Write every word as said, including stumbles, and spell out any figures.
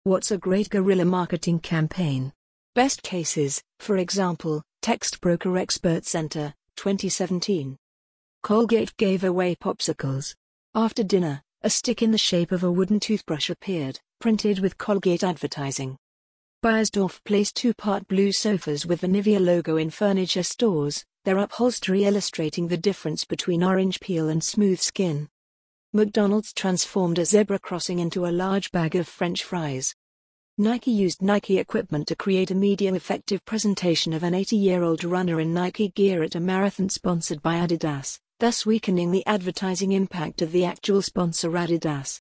What's a great guerrilla marketing campaign? Best cases, for example, Text Broker Expert Center, twenty seventeen. Colgate gave away popsicles. After dinner, a stick in the shape of a wooden toothbrush appeared, printed with Colgate advertising. Beiersdorf placed two-part blue sofas with the Nivea logo in furniture stores, their upholstery illustrating the difference between orange peel and smooth skin. McDonald's transformed a zebra crossing into a large bag of French fries. Nike used Nike equipment to create a media-effective presentation of an eighty-year-old runner in Nike gear at a marathon sponsored by Adidas, thus weakening the advertising impact of the actual sponsor Adidas.